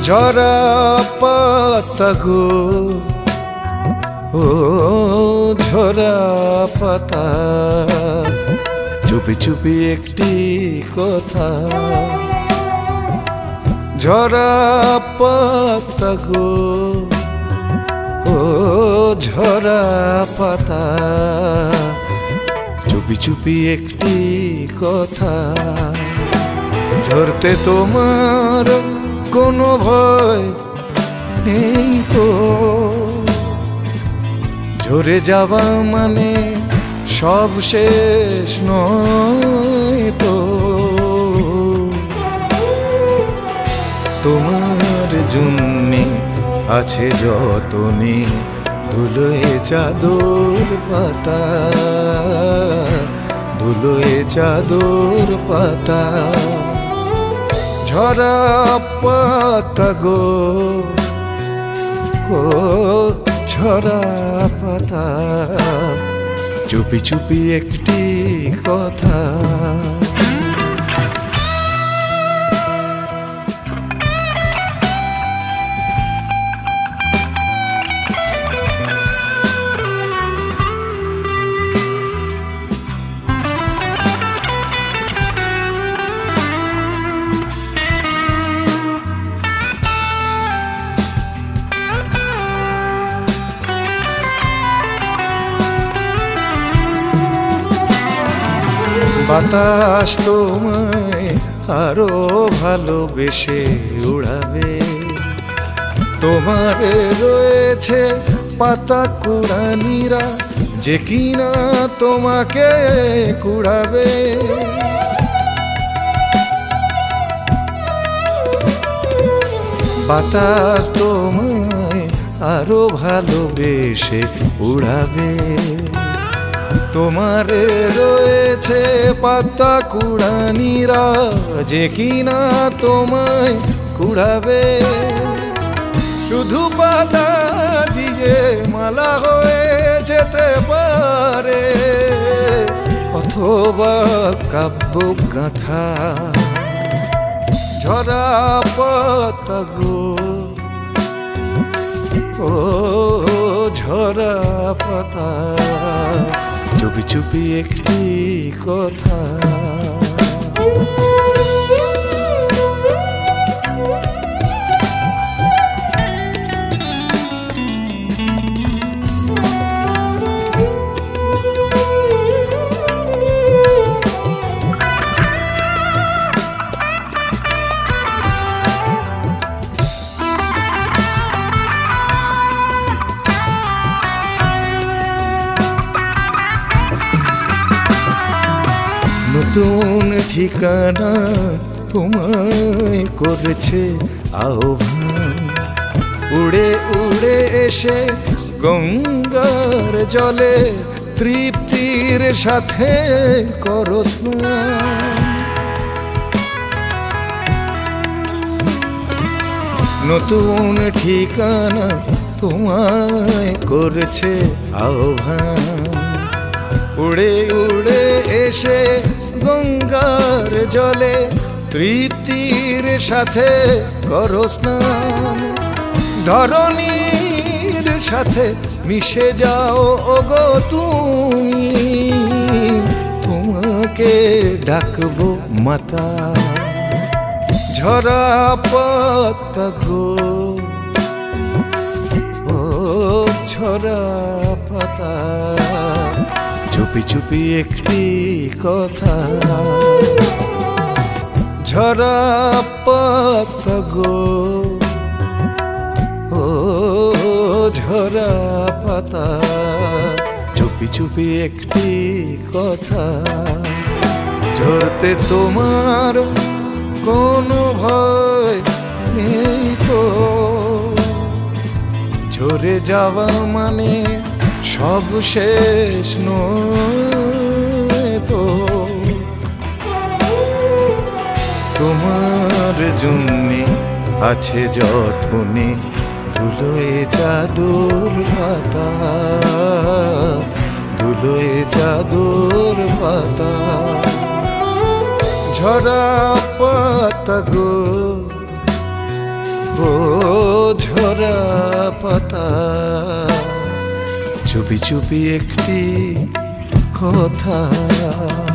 ঝরা পাতা গো, ও ঝরা পাতা, চুপি চুপি একটি কথা। ঝরা পাতা গো, ও ঝরা পাতা, চুপি চুপি একটি কথা। ঝরতে তোমার কোনো ভয় নেই তো, ঝরে যাওয়া মানে সব শেষ নয় তো। তোমার জন্যে আছে যতনে ধুলোয় চাদর পাতা, ধুলোয় চাদর পাতা। ঝরা পাতা গো, ও ঝরা পাতা, চুপি চুপি একটি কথা। বাতাস তোমায় আরো ভালোবেসে উড়াবে, তোমার রয়েছে পাতা কুড়ানিরা যে কিনা তোমাকে কুড়াবে। বাতাস তোমায় আরো ভালোবেসে উড়াবে, তোমার রয়েছে পাতা কুড়ানিরা যে কিনা তোমায় কুড়াবে। শুধু পাতা দিয়ে মালা হয়ে যেতে পারে, অথবা কাব্য গাথা। ঝরা পাতা গো, ও ঝরা পাতা, চুপি চুপি একটি কথা। নতুন ঠিকানা তোমায় করেছে আহ্বান, উড়ে উড়ে এসে গঙ্গার জলে তৃপ্তির সাথে করো স্নান। নতুন ঠিকানা তোমায় করেছে আহ্বান, উড়ে উড়ে এসে গঙ্গার জলে তৃপ্তির সাথে করো স্নান। ধরণীর সাথে মিশে যাও ওগো তুমি, তোমাকে ডাকবো মাতা। ঝরা পাতা গো, ও ঝরা পাতা, চুপি চুপি একটি কথা। ঝরা পাতা গো, ও ঝরা পাতা, চুপি চুপি একটি কথা। ঝরতে তোমার কোনো ভয় নেই তো, ঝরে যাওয়া মানে সব শেষ নয় তো। তোমার জন্যে আছে যতনে ধুলোয় চাদর পাতা, ধুলোয় চাদর পাতা। ঝরা পাতা গো, ও ঝরা পাতা, চুপি চুপি একটি কথা।